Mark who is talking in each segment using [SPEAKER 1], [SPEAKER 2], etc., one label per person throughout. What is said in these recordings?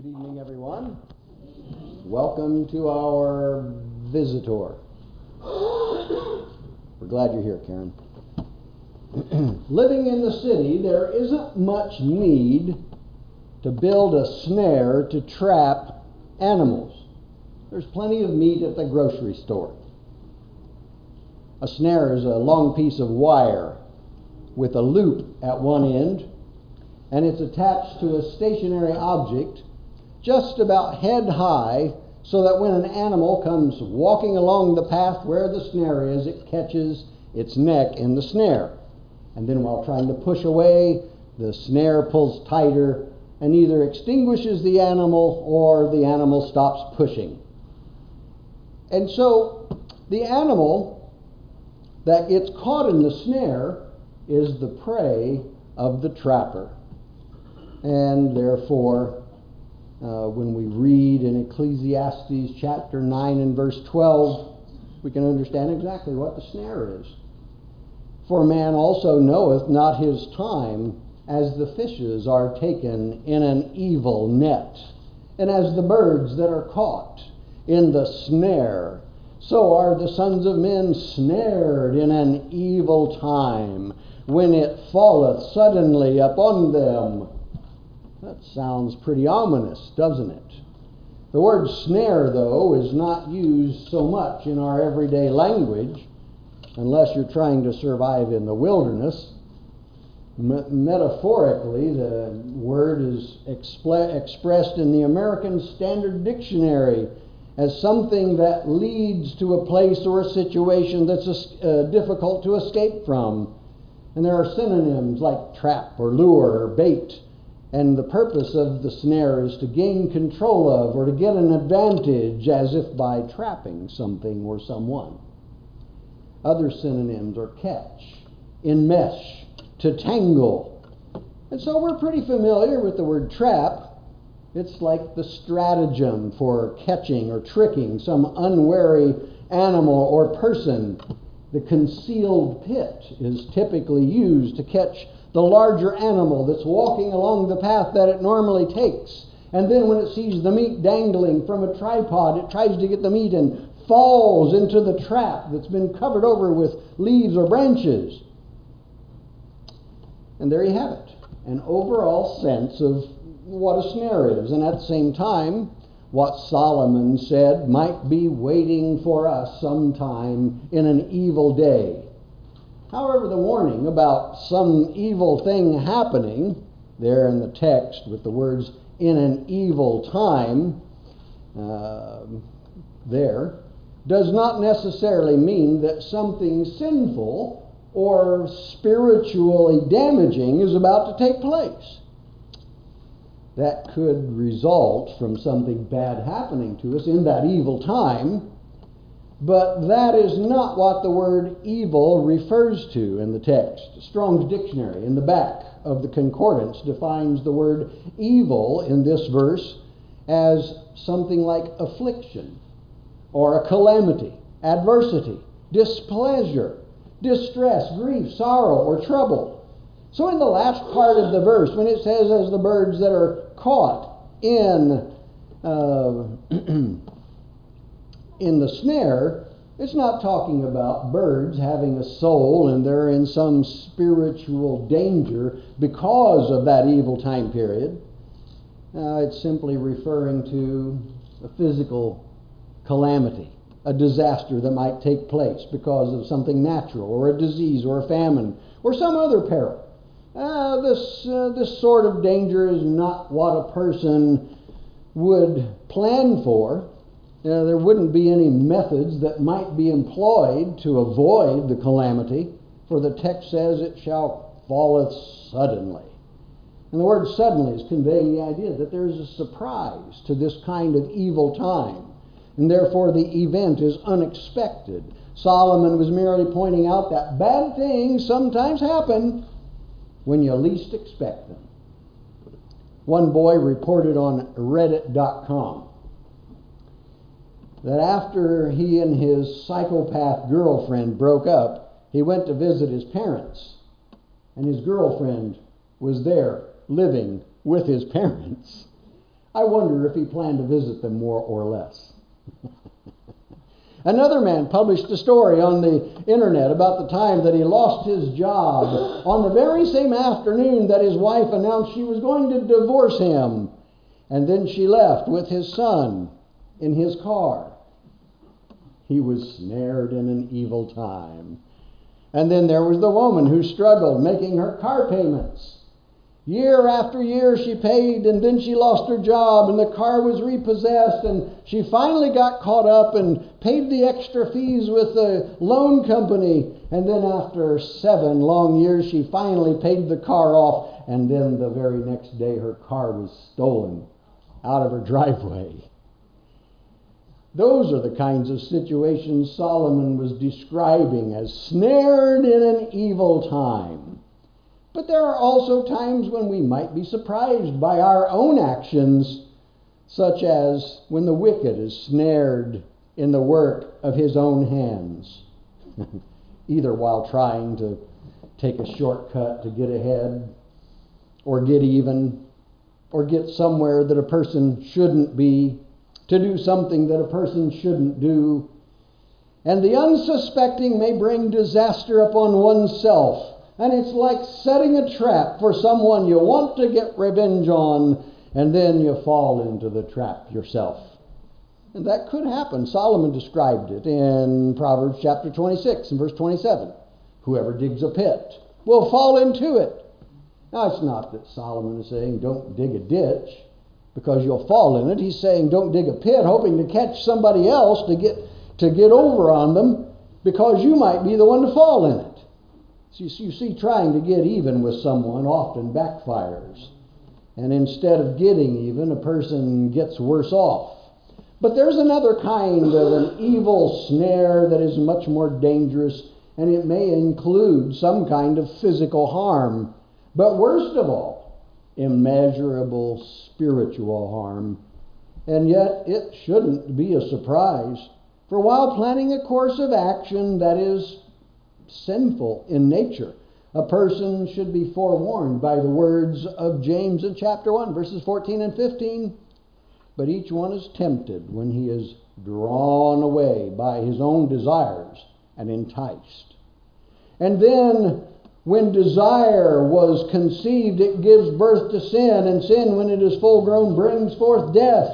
[SPEAKER 1] Good evening, everyone. Welcome to our visitor. We're glad you're here, Karen. Living in the city, there isn't much need to build a snare to trap animals. There's plenty of meat at the grocery store. A snare is a long piece of wire with a loop at one end, and it's attached to a stationary object just about head high, so that when an animal comes walking along the path where the snare is, it catches its neck in the snare. And then while trying to push away, the snare pulls tighter and either extinguishes the animal or the animal stops pushing. And so the animal that gets caught in the snare is the prey of the trapper. And therefore, when we read in Ecclesiastes chapter 9 and verse 12, we can understand exactly what the snare is. For man also knoweth not his time, as the fishes are taken in an evil net, and as the birds that are caught in the snare, so are the sons of men snared in an evil time, when it falleth suddenly upon them. That sounds pretty ominous, doesn't it? The word snare, though, is not used so much in our everyday language, unless you're trying to survive in the wilderness. Metaphorically, the word is expressed in the American Standard Dictionary as something that leads to a place or a situation that's difficult to escape from. And there are synonyms like trap or lure or bait. And the purpose of the snare is to gain control of or to get an advantage, as if by trapping something or someone. Other synonyms are catch, enmesh, to tangle. And so we're pretty familiar with the word trap. It's like the stratagem for catching or tricking some unwary animal or person. The concealed pit is typically used to catch the larger animal that's walking along the path that it normally takes. And then when it sees the meat dangling from a tripod, it tries to get the meat and falls into the trap that's been covered over with leaves or branches. And there you have it, an overall sense of what a snare is. And at the same time, what Solomon said might be waiting for us sometime in an evil day. However, the warning about some evil thing happening, there in the text with the words, in an evil time, there, does not necessarily mean that something sinful or spiritually damaging is about to take place. That could result from something bad happening to us in that evil time, but that is not what the word evil refers to in the text. Strong's Dictionary in the back of the concordance defines the word evil in this verse as something like affliction or a calamity, adversity, displeasure, distress, grief, sorrow, or trouble. So in the last part of the verse, when it says, as the birds that are caught in the snare, it's not talking about birds having a soul and they're in some spiritual danger because of that evil time period. It's simply referring to a physical calamity, a disaster that might take place because of something natural or a disease or a famine or some other peril. This sort of danger is not what a person would plan for. There wouldn't be any methods that might be employed to avoid the calamity, for the text says it shall falleth suddenly. And the word suddenly is conveying the idea that there is a surprise to this kind of evil time, and therefore the event is unexpected. Solomon was merely pointing out that bad things sometimes happen when you least expect them. One boy reported on Reddit.com that after he and his psychopath girlfriend broke up, he went to visit his parents, and his girlfriend was there living with his parents. I wonder if he planned to visit them more or less. Another man published a story on the internet about the time that he lost his job on the very same afternoon that his wife announced she was going to divorce him. And then she left with his son in his car. He was snared in an evil time. And then there was the woman who struggled making her car payments. Year after year she paid, and then she lost her job, and the car was repossessed, and she finally got caught up and paid the extra fees with the loan company. And then after 7 long years, she finally paid the car off, and then the very next day her car was stolen out of her driveway. Those are the kinds of situations Solomon was describing as snared in an evil time. But there are also times when we might be surprised by our own actions, such as when the wicked is snared in the work of his own hands, either while trying to take a shortcut to get ahead, or get even, or get somewhere that a person shouldn't be, to do something that a person shouldn't do. And the unsuspecting may bring disaster upon oneself. And it's like setting a trap for someone you want to get revenge on, and then you fall into the trap yourself. And that could happen. Solomon described it in Proverbs chapter 26 and verse 27. Whoever digs a pit will fall into it. Now, it's not that Solomon is saying don't dig a ditch because you'll fall in it. He's saying don't dig a pit hoping to catch somebody else to get over on them because you might be the one to fall in it. So you see, trying to get even with someone often backfires. And instead of getting even, a person gets worse off. But there's another kind of an evil snare that is much more dangerous, and it may include some kind of physical harm. But worst of all, immeasurable spiritual harm. And yet it shouldn't be a surprise. For while planning a course of action that is sinful in nature, a person should be forewarned by the words of James in chapter 1, verses 14 and 15. But each one is tempted when he is drawn away by his own desires and enticed. And then when desire was conceived, it gives birth to sin, and sin, when it is full grown, brings forth death.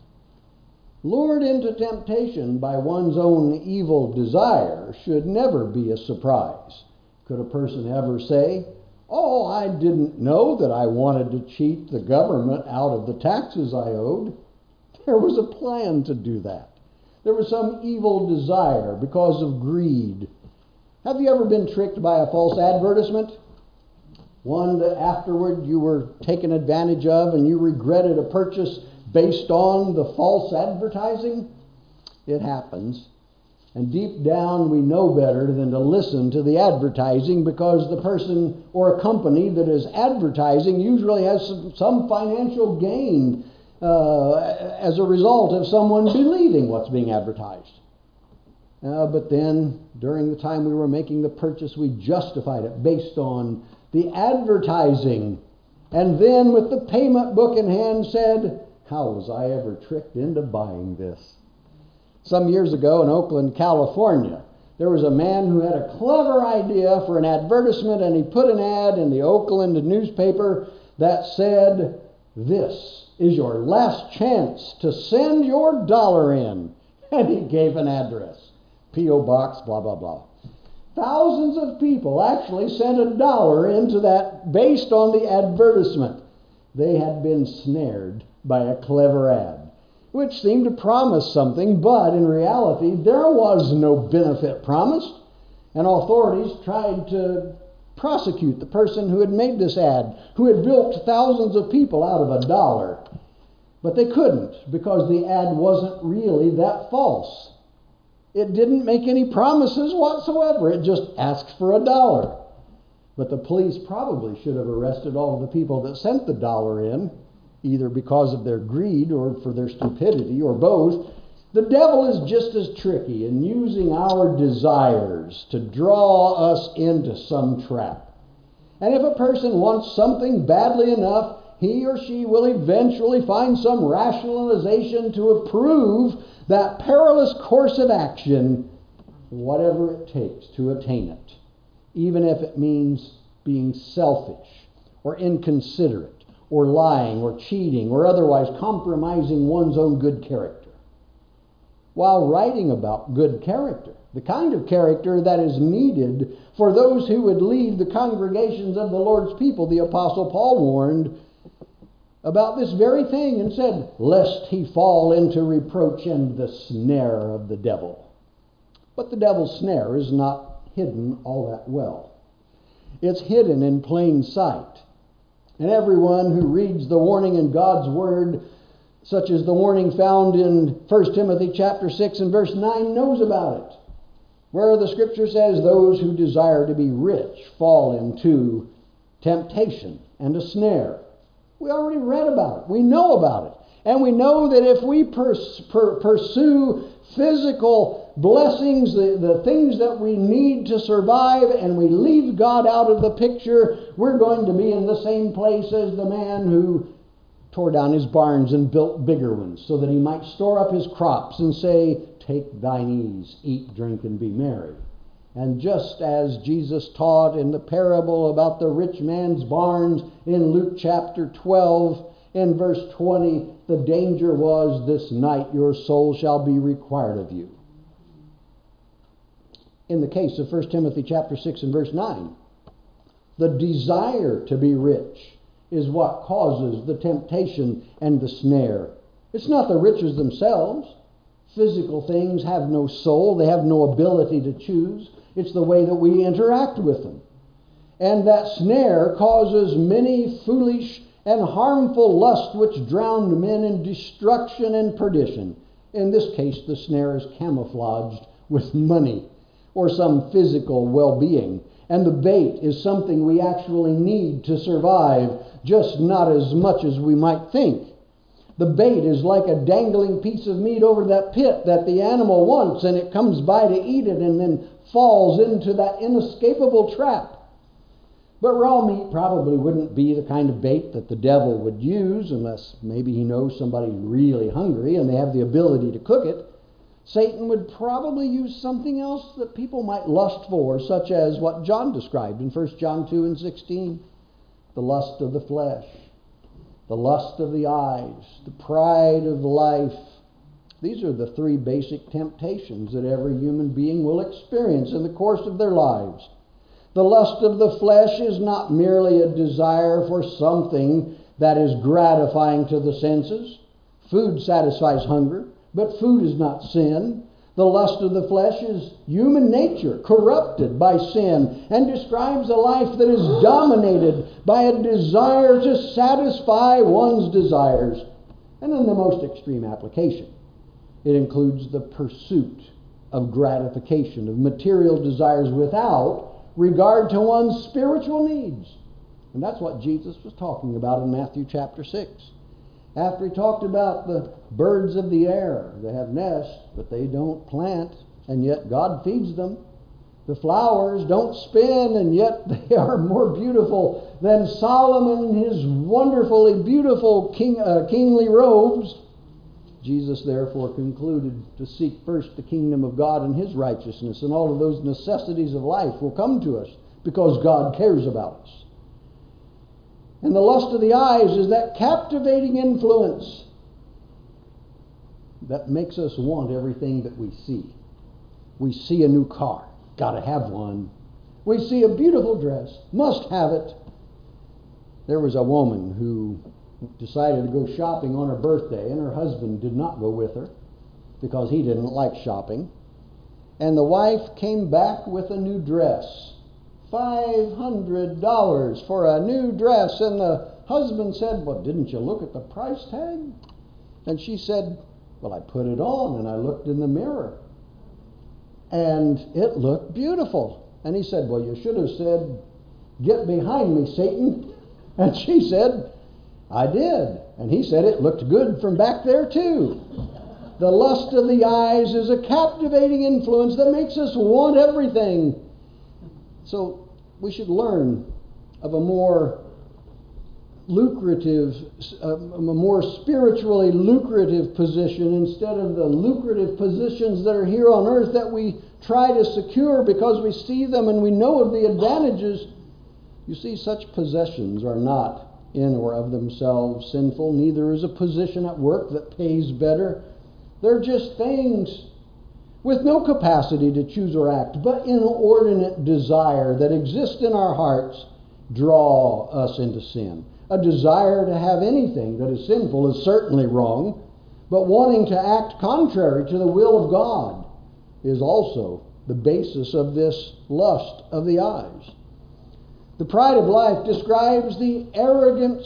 [SPEAKER 1] Lured into temptation by one's own evil desire should never be a surprise. Could a person ever say, "Oh, I didn't know that I wanted to cheat the government out of the taxes I owed"? There was a plan to do that. There was some evil desire because of greed. Have you ever been tricked by a false advertisement? One that afterward you were taken advantage of and you regretted a purchase based on the false advertising? It happens. And deep down we know better than to listen to the advertising because the person or a company that is advertising usually has some financial gain as a result of someone believing what's being advertised. But then during the time we were making the purchase, we justified it based on the advertising. And then with the payment book in hand said, "How was I ever tricked into buying this?" Some years ago in Oakland, California, there was a man who had a clever idea for an advertisement, and he put an ad in the Oakland newspaper that said, "This is your last chance to send your dollar in." And he gave an address, P.O. Box, blah, blah, blah. Thousands of people actually sent $1 into that based on the advertisement. They had been snared by a clever ad, which seemed to promise something, but in reality there was no benefit promised, and authorities tried to prosecute the person who had made this ad, who had bilked thousands of people out of $1. But they couldn't, because the ad wasn't really that false. It didn't make any promises whatsoever. It just asked for $1. But the police probably should have arrested all of the people that sent the $1 in, either because of their greed or for their stupidity or both. The devil is just as tricky in using our desires to draw us into some trap. And if a person wants something badly enough, he or she will eventually find some rationalization to approve that perilous course of action, whatever it takes to attain it, even if it means being selfish or inconsiderate or lying or cheating or otherwise compromising one's own good character. While writing about good character, the kind of character that is needed for those who would lead the congregations of the Lord's people, the Apostle Paul warned about this very thing and said, lest he fall into reproach and the snare of the devil. But the devil's snare is not hidden all that well. It's hidden in plain sight. And everyone who reads the warning in God's Word, such as the warning found in 1 Timothy chapter 6 and verse 9, knows about it, where the Scripture says, those who desire to be rich fall into temptation and a snare. We already read about it. We know about it. And we know that if we pursue physical blessings, the things that we need to survive, and we leave God out of the picture, we're going to be in the same place as the man who tore down his barns and built bigger ones so that he might store up his crops and say, take thine ease, eat, drink, and be merry. And just as Jesus taught in the parable about the rich man's barns in Luke chapter 12, in verse 20, the danger was, this night your soul shall be required of you. In the case of 1 Timothy chapter 6 and verse 9, the desire to be rich is what causes the temptation and the snare. It's not the riches themselves. Physical things have no soul. They have no ability to choose. It's the way that we interact with them. And that snare causes many foolish and harmful lusts which drown men in destruction and perdition. In this case, the snare is camouflaged with money or some physical well-being. And the bait is something we actually need to survive, just not as much as we might think. The bait is like a dangling piece of meat over that pit that the animal wants, and it comes by to eat it and then falls into that inescapable trap. But raw meat probably wouldn't be the kind of bait that the devil would use, unless maybe he knows somebody's really hungry and they have the ability to cook it. Satan would probably use something else that people might lust for, such as what John described in 1 John 2 and 16. The lust of the flesh, the lust of the eyes, the pride of life. These are the three basic temptations that every human being will experience in the course of their lives. The lust of the flesh is not merely a desire for something that is gratifying to the senses. Food satisfies hunger, but food is not sin. The lust of the flesh is human nature, corrupted by sin, and describes a life that is dominated by a desire to satisfy one's desires. And in the most extreme application, it includes the pursuit of gratification of material desires without regard to one's spiritual needs. And that's what Jesus was talking about in Matthew chapter 6. After he talked about the birds of the air, they have nests, but they don't plant, and yet God feeds them. The flowers don't spin, and yet they are more beautiful than Solomon in his wonderfully beautiful kingly robes. Jesus therefore concluded to seek first the kingdom of God and his righteousness, and all of those necessities of life will come to us because God cares about us. And the lust of the eyes is that captivating influence that makes us want everything that we see. We see a new car, gotta have one. We see a beautiful dress, must have it. There was a woman who decided to go shopping on her birthday, and her husband did not go with her because he didn't like shopping. And the wife came back with a new dress. $500 for a new dress. And the husband said, well, didn't you look at the price tag? And she said, well, I put it on and I looked in the mirror and it looked beautiful. And he said, well, you should have said, get behind me, Satan. And she said, I did. And he said, it looked good from back there too. The lust of the eyes is a captivating influence that makes us want everything. So we should learn of a more lucrative, a more spiritually lucrative position instead of the lucrative positions that are here on earth that we try to secure because we see them and we know of the advantages. You see, such possessions are not in or of themselves sinful. Neither is a position at work that pays better. They're just things with no capacity to choose or act, but inordinate desire that exists in our hearts draw us into sin. A desire to have anything that is sinful is certainly wrong, but wanting to act contrary to the will of God is also the basis of this lust of the eyes. The pride of life describes the arrogant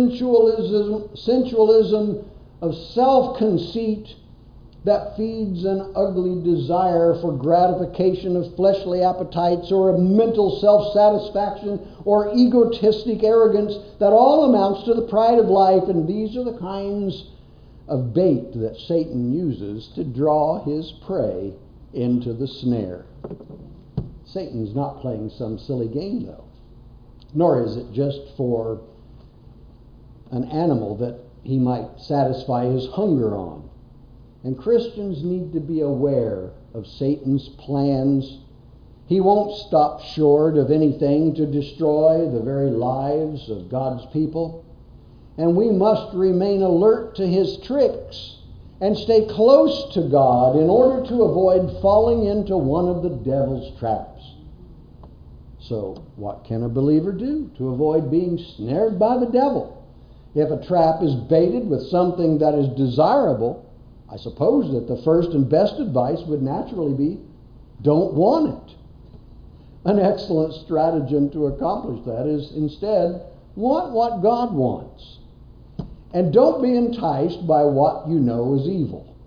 [SPEAKER 1] sensualism of self-conceit that feeds an ugly desire for gratification of fleshly appetites or of mental self-satisfaction or egotistic arrogance that all amounts to the pride of life. And these are the kinds of bait that Satan uses to draw his prey into the snare. Satan's not playing some silly game, though. Nor is it just for an animal that he might satisfy his hunger on. And Christians need to be aware of Satan's plans. He won't stop short of anything to destroy the very lives of God's people. And we must remain alert to his tricks and stay close to God in order to avoid falling into one of the devil's traps. So, what can a believer do to avoid being snared by the devil? If a trap is baited with something that is desirable, I suppose that the first and best advice would naturally be, don't want it. An excellent stratagem to accomplish that is instead, want what God wants. And don't be enticed by what you know is evil.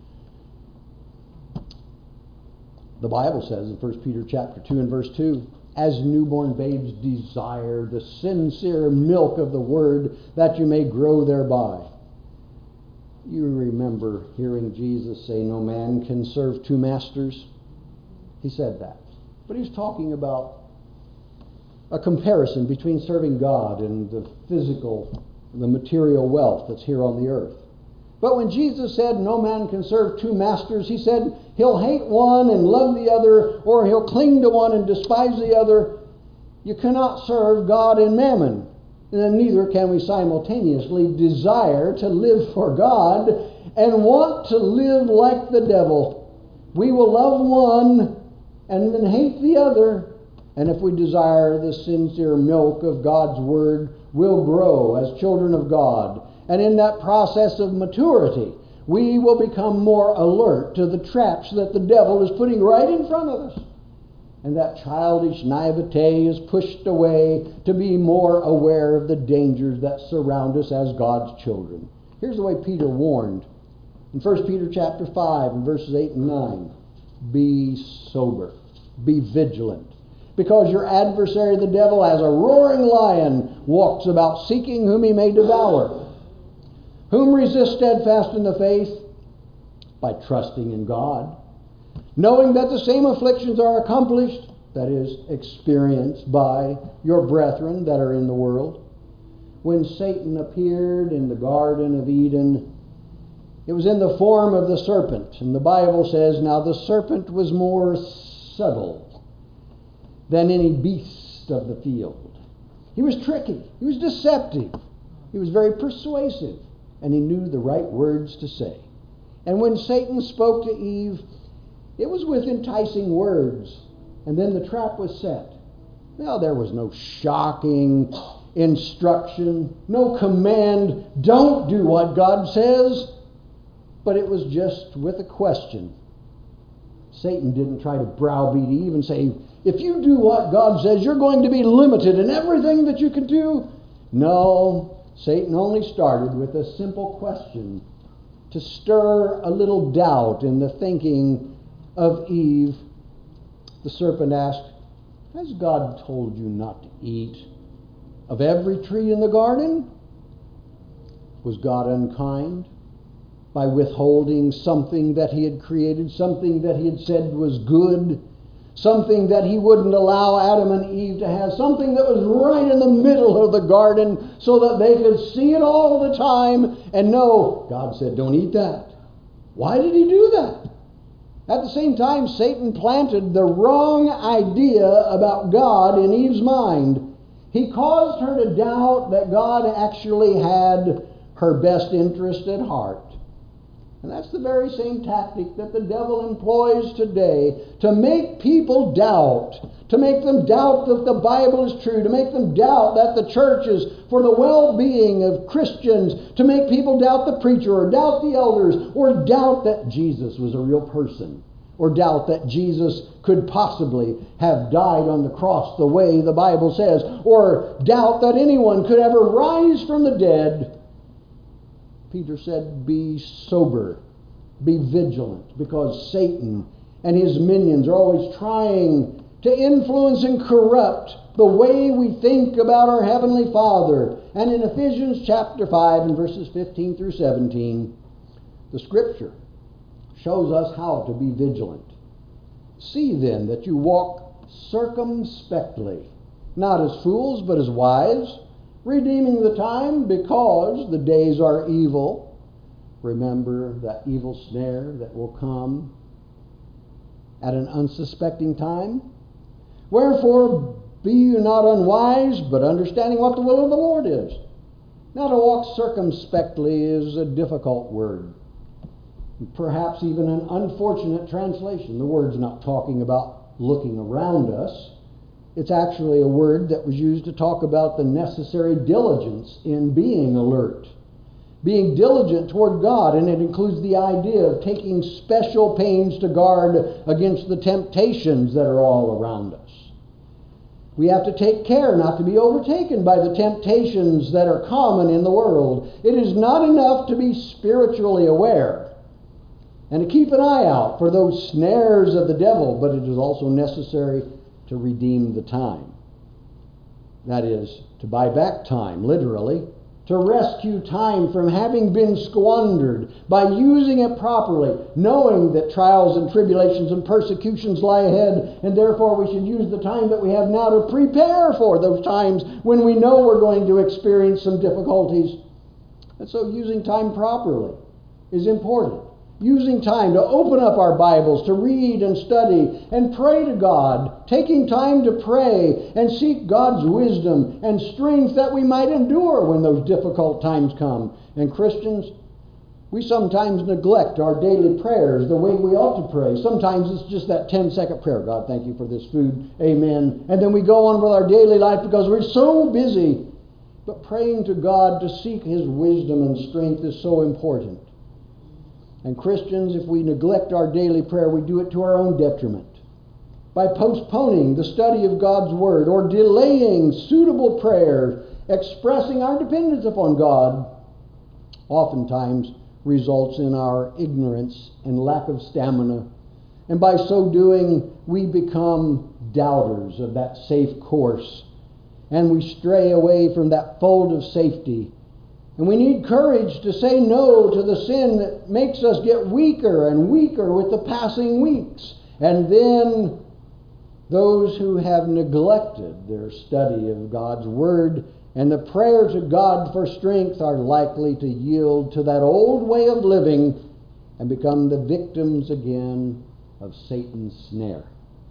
[SPEAKER 1] The Bible says in 1 Peter chapter 2 and verse 2, as newborn babes desire the sincere milk of the word that you may grow thereby. You remember hearing Jesus say, no man can serve two masters. He said that. But he was talking about a comparison between serving God and the physical, the material wealth that's here on the earth. But when Jesus said no man can serve two masters, he said he'll hate one and love the other, or he'll cling to one and despise the other. You cannot serve God and mammon. And neither can we simultaneously desire to live for God and want to live like the devil. We will love one and then hate the other. And if we desire the sincere milk of God's word, we'll grow as children of God. And in that process of maturity, we will become more alert to the traps that the devil is putting right in front of us. And that childish naivete is pushed away to be more aware of the dangers that surround us as God's children. Here's the way Peter warned in 1 Peter chapter 5 and verses 8 and 9. Be sober, be vigilant, because your adversary the devil as a roaring lion walks about seeking whom he may devour. Whom resist steadfast in the faith? By trusting in God, knowing that the same afflictions are accomplished, that is, experienced by your brethren that are in the world. When Satan appeared in the Garden of Eden, it was in the form of the serpent. And the Bible says, now the serpent was more subtle than any beast of the field. He was tricky. He was deceptive. He was very persuasive. And he knew the right words to say. And when Satan spoke to Eve, it was with enticing words. And then the trap was set. Now, there was no shocking instruction, no command, don't do what God says. But it was just with a question. Satan didn't try to browbeat Eve and say, if you do what God says, you're going to be limited in everything that you can do. No. Satan only started with a simple question to stir a little doubt in the thinking of Eve. The serpent asked, has God told you not to eat of every tree in the garden? Was God unkind by withholding something that he had created, something that he had said was good, something that he wouldn't allow Adam and Eve to have, something that was right in the middle of the garden so that they could see it all the time and know, God said, don't eat that. Why did he do that? At the same time, Satan planted the wrong idea about God in Eve's mind. He caused her to doubt that God actually had her best interest at heart. And that's the very same tactic that the devil employs today to make people doubt, to make them doubt that the Bible is true, to make them doubt that the church is for the well-being of Christians, to make people doubt the preacher or doubt the elders or doubt that Jesus was a real person or doubt that Jesus could possibly have died on the cross the way the Bible says, or doubt that anyone could ever rise from the dead. Peter said, be sober, be vigilant, because Satan and his minions are always trying to influence and corrupt the way we think about our Heavenly Father. And in Ephesians chapter 5 and verses 15 through 17, the Scripture shows us how to be vigilant. See then that you walk circumspectly, not as fools but as wise, redeeming the time, because the days are evil. Remember that evil snare that will come at an unsuspecting time. Wherefore be you not unwise, but understanding what the will of the Lord is. Now, to walk circumspectly is a difficult word. Perhaps even an unfortunate translation. The word's not talking about looking around us. It's actually a word that was used to talk about the necessary diligence in being alert, being diligent toward God, and it includes the idea of taking special pains to guard against the temptations that are all around us. We have to take care not to be overtaken by the temptations that are common in the world. It is not enough to be spiritually aware and to keep an eye out for those snares of the devil, but it is also necessary to redeem the time. That is, to buy back time, literally, to rescue time from having been squandered by using it properly, knowing that trials and tribulations and persecutions lie ahead, and therefore we should use the time that we have now to prepare for those times when we know we're going to experience some difficulties. And so using time properly is important. Using time to open up our Bibles, to read and study and pray to God, taking time to pray and seek God's wisdom and strength that we might endure when those difficult times come. And Christians, we sometimes neglect our daily prayers the way we ought to pray. Sometimes it's just that 10-second prayer. God, thank you for this food. Amen. And then we go on with our daily life because we're so busy. But praying to God to seek His wisdom and strength is so important. And Christians, if we neglect our daily prayer, we do it to our own detriment. By postponing the study of God's Word or delaying suitable prayer, expressing our dependence upon God, oftentimes results in our ignorance and lack of stamina. And by so doing, we become doubters of that safe course. And we stray away from that fold of safety. And we need courage to say no to the sin that makes us get weaker and weaker with the passing weeks. And then those who have neglected their study of God's Word and the prayer to God for strength are likely to yield to that old way of living and become the victims again of Satan's snare.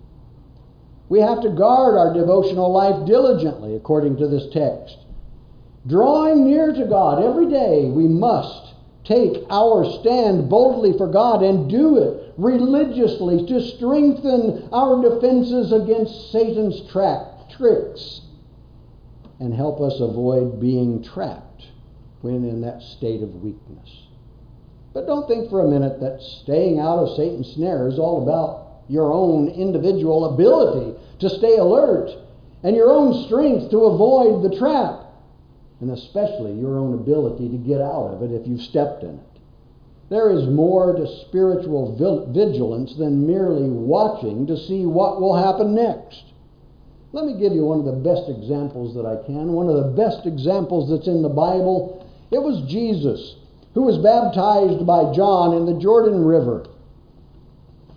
[SPEAKER 1] We have to guard our devotional life diligently, according to this text. Drawing near to God every day, we must take our stand boldly for God and do it religiously to strengthen our defenses against Satan's tricks and help us avoid being trapped when in that state of weakness. But don't think for a minute that staying out of Satan's snare is all about your own individual ability to stay alert and your own strength to avoid the trap. And especially your own ability to get out of it if you've stepped in it. There is more to spiritual vigilance than merely watching to see what will happen next. Let me give you one of the best examples that I can, one of the best examples that's in the Bible. It was Jesus, who was baptized by John in the Jordan River.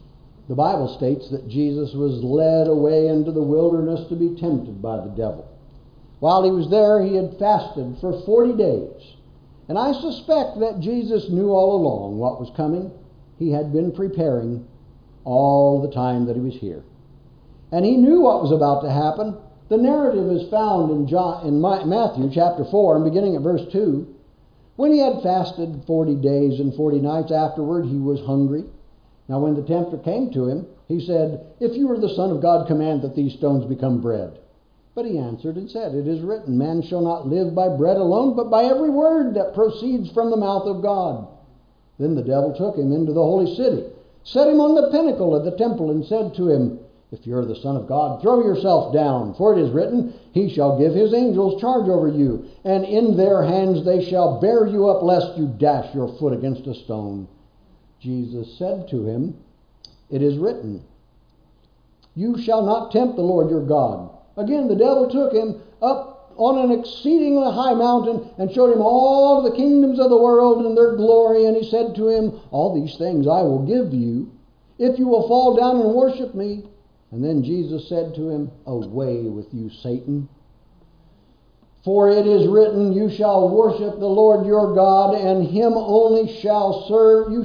[SPEAKER 1] The Bible states that Jesus was led away into the wilderness to be tempted by the devil. While he was there, he had fasted for 40 days. And I suspect that Jesus knew all along what was coming. He had been preparing all the time that he was here. And he knew what was about to happen. The narrative is found in Matthew chapter 4 and beginning at verse 2. When he had fasted 40 days and 40 nights afterward, he was hungry. Now when the tempter came to him, he said, "If you are the Son of God, command that these stones become bread." But he answered and said, "It is written, man shall not live by bread alone, but by every word that proceeds from the mouth of God." Then the devil took him into the holy city, set him on the pinnacle of the temple, and said to him, "If you are the Son of God, throw yourself down, for it is written, he shall give his angels charge over you, and in their hands they shall bear you up, lest you dash your foot against a stone." Jesus said to him, "It is written, you shall not tempt the Lord your God." Again the devil took him up on an exceedingly high mountain and showed him all the kingdoms of the world and their glory, and he said to him, "All these things I will give you, if you will fall down and worship me." And then Jesus said to him, "Away with you, Satan. For it is written, you shall worship the Lord your God, and him only shall you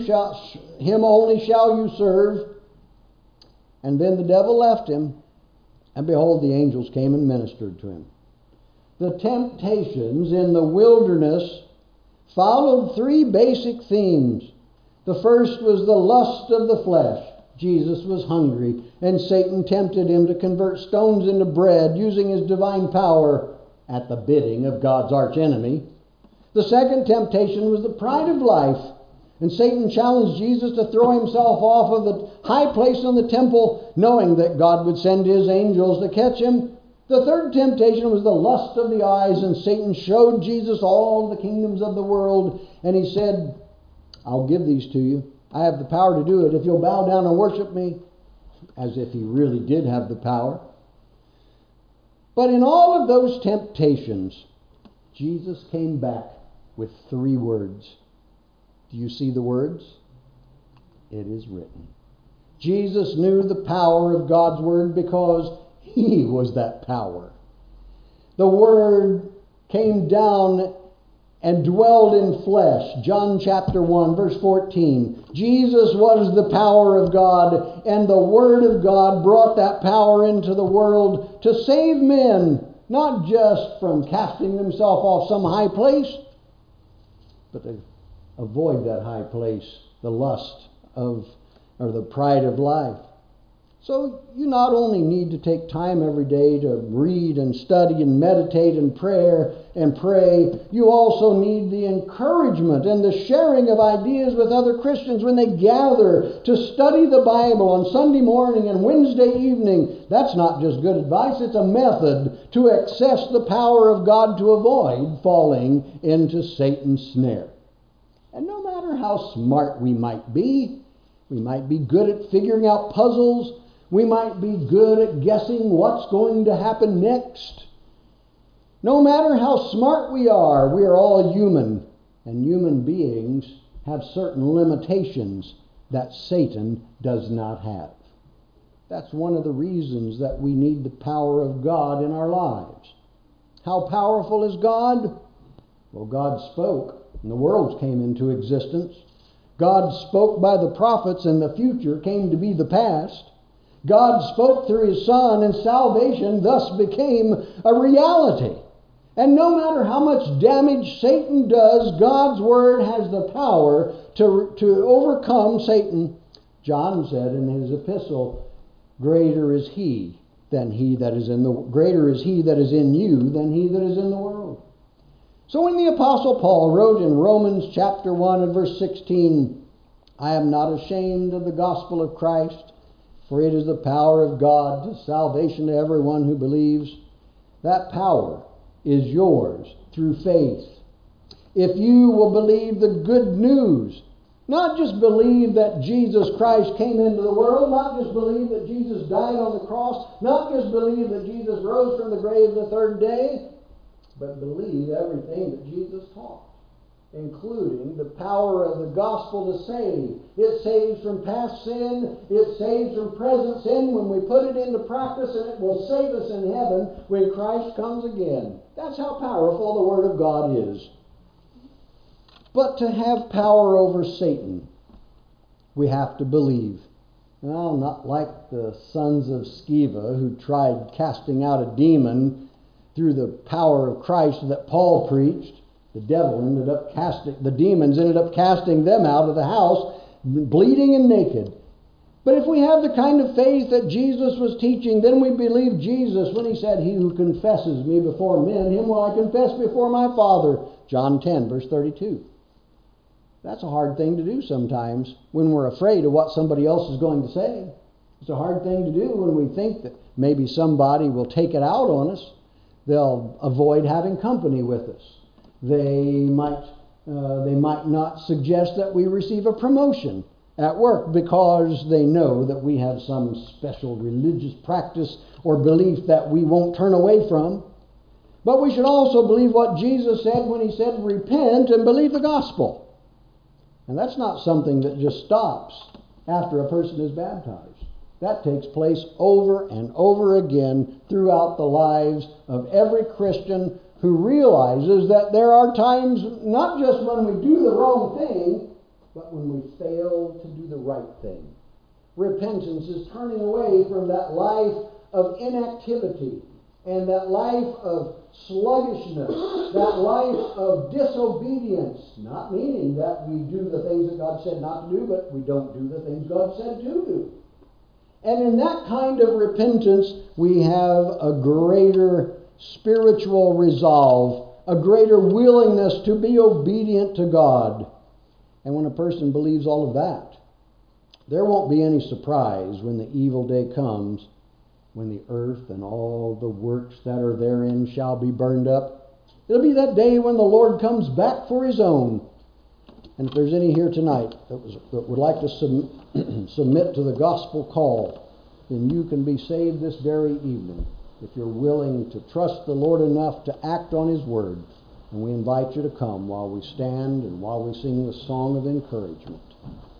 [SPEAKER 1] serve." And then the devil left him, and behold, the angels came and ministered to him. The temptations in the wilderness followed three basic themes. The first was the lust of the flesh. Jesus was hungry, and Satan tempted him to convert stones into bread using his divine power at the bidding of God's archenemy. The second temptation was the pride of life, and Satan challenged Jesus to throw himself off of the high place in the temple, knowing that God would send his angels to catch him. The third temptation was the lust of the eyes, and Satan showed Jesus all the kingdoms of the world, and he said, "I'll give these to you. I have the power to do it if you'll bow down and worship me," as if he really did have the power. But in all of those temptations, Jesus came back with three words. Do you see the words? It is written. Jesus knew the power of God's word because he was that power. The word came down and dwelled in flesh. John chapter 1, verse 14. Jesus was the power of God, and the Word of God brought that power into the world to save men, not just from casting themselves off some high place, but to avoid that high place, the lust of, or the pride of life. So you not only need to take time every day to read and study and meditate and pray, you also need the encouragement and the sharing of ideas with other Christians when they gather to study the Bible on Sunday morning and Wednesday evening. That's not just good advice, it's a method to access the power of God to avoid falling into Satan's snare. And no matter how smart we might be good at figuring out puzzles, we might be good at guessing what's going to happen next. No matter how smart we are all human, and human beings have certain limitations that Satan does not have. That's one of the reasons that we need the power of God in our lives. How powerful is God? Well, God spoke, and the worlds came into existence. God spoke by the prophets, and the future came to be the past. God spoke through his Son, and salvation thus became a reality. And no matter how much damage Satan does, God's Word has the power to overcome Satan. John said in his epistle, greater is he that is in you than he that is in the world. So when the Apostle Paul wrote in Romans chapter 1 and verse 16, "I am not ashamed of the gospel of Christ, for it is the power of God to salvation to everyone who believes," that power is yours through faith. If you will believe the good news, not just believe that Jesus Christ came into the world, not just believe that Jesus died on the cross, not just believe that Jesus rose from the grave the third day, but believe everything that Jesus taught. including the power of the gospel to save. It saves from past sin. It saves from present sin when we put it into practice, and it will save us in heaven when Christ comes again. That's how powerful the Word of God is. But to have power over Satan, we have to believe. Well, not like the sons of Sceva who tried casting out a demon through the power of Christ that Paul preached. The demons ended up casting them out of the house, bleeding and naked. But if we have the kind of faith that Jesus was teaching, then we believe Jesus when he said, "He who confesses me before men, him will I confess before my Father." John 10, verse 32. That's a hard thing to do sometimes when we're afraid of what somebody else is going to say. It's a hard thing to do when we think that maybe somebody will take it out on us. They'll avoid having company with us. They might not suggest that we receive a promotion at work because they know that we have some special religious practice or belief that we won't turn away from. But we should also believe what Jesus said when he said, "Repent and believe the gospel." And that's not something that just stops after a person is baptized. That takes place over and over again throughout the lives of every Christian who realizes that there are times not just when we do the wrong thing, but when we fail to do the right thing. Repentance is turning away from that life of inactivity and that life of sluggishness, that life of disobedience, not meaning that we do the things that God said not to do, but we don't do the things God said to do. And in that kind of repentance, we have a greater spiritual resolve, a greater willingness to be obedient to God. And when a person believes all of that, there won't be any surprise when the evil day comes, when the earth and all the works that are therein shall be burned up. It'll be that day when the Lord comes back for his own. And if there's any here tonight that would like to submit to the gospel call, then you can be saved this very evening if you're willing to trust the Lord enough to act on his word. And we invite you to come while we stand and while we sing the song of encouragement.